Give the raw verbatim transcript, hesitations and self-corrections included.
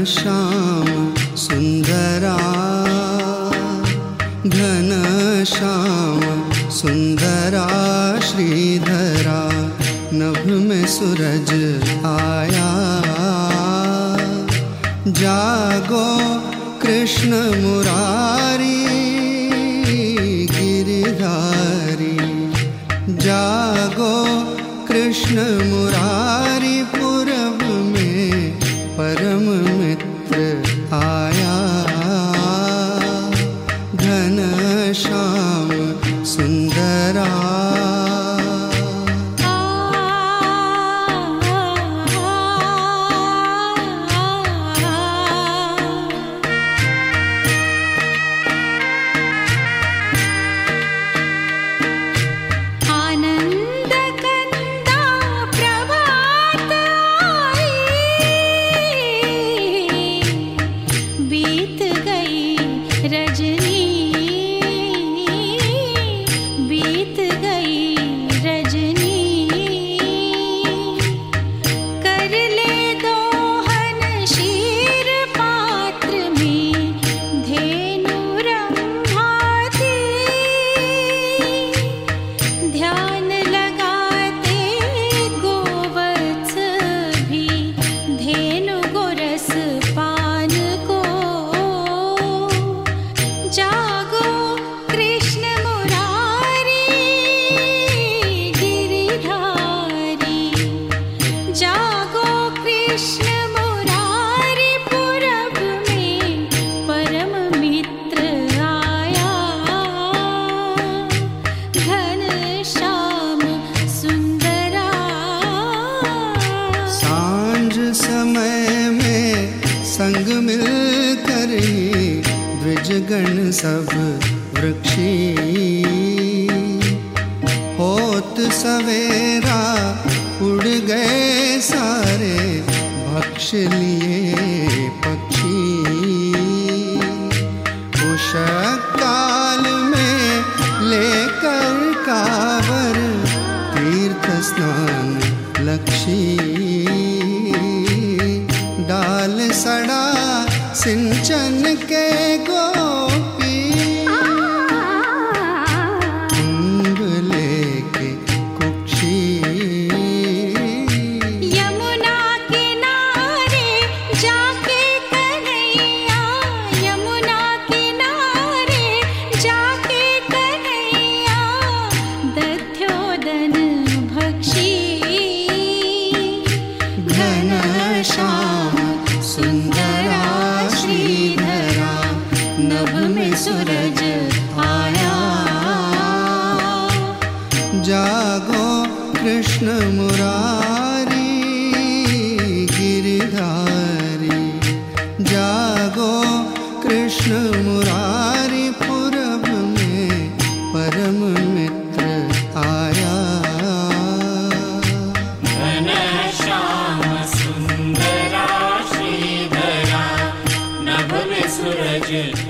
श्याम सुंदरा, घन श्याम सुंदरा श्रीधरा, नभ में सूरज आया। जागो कृष्ण मुरारी गिरिधारी, जागो कृष्ण मुरारी, पूरब में परम मित्र आया। घन श्याम सुंदरा, संग मिल कर ही द्विजगण सब वृक्षी, होत सवेरा उड़ गए सारे भक्ष लिए पक्षी। उषः काल में लेकर कावर तीर्थ स्नान लक्षी, डाल सड़ा सिंचन के गोपी, कुंभ लेके कुक्षी। यमुना किनारे जाके कन्हैया, यमुना किनारे जाके कन्हैया, दध्योदन भक्षी। घन श्याम सुंदरा श्रीधरा, नभ में सूरज आया। जागो कृष्ण मुरारी गिरिधारी, जागो कृष्ण मुरारी, पूरब में परम मित्र आया। घन श्याम सुंदरा श्रीधरा, नभ में सूरज